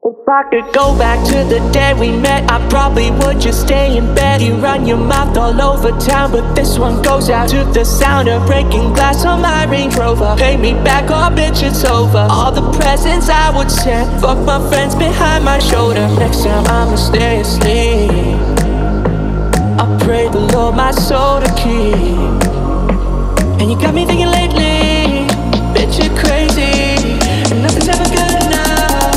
If I could go back to the day we met, I probably would just stay in bed. You run your mouth all over town, but this one goes out to the sound of breaking glass on my Range Rover. Pay me back or bitch, it's over. All the presents I would send, fuck my friends behind my shoulder. Next time I'ma stay asleep, I pray the Lord my soul to keep. And you got me thinking lately, bitch, you're crazy, and nothing's ever good enough.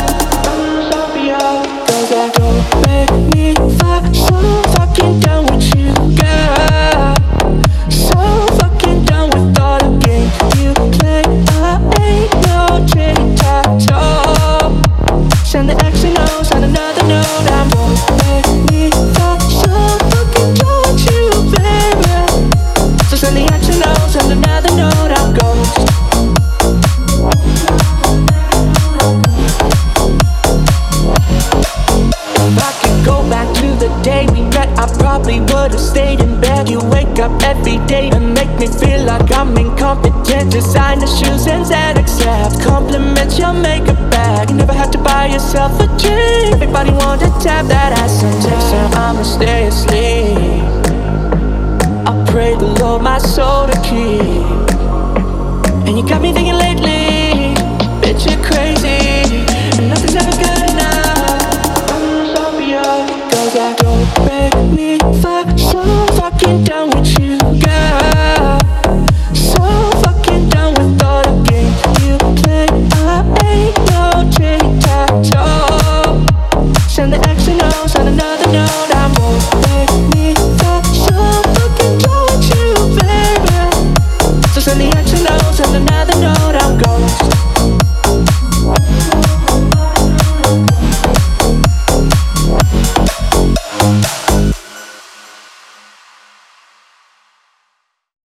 Cause I don't make me fly, so fucking done with you, girl. So fucking done with all the games you play. I ain't no tic-tac-toe. Send the X and O, send another note. I don't make me fly, so fucking done with you, baby. So send the X and O, send another note. I'm ghost. If I could go back to the day we met, I probably would've stayed in bed. You wake up every day and make me feel like I'm incompetent. Designer shoes and Xanax abs, compliments your makeup bag. You never had to buy yourself a drink. Everybody wanted to tap that ass. And next time I'ma stay asleep, I pray the Lord my soul to keep. And you got me thinking lately, bitch, you're crazy, and nothing's ever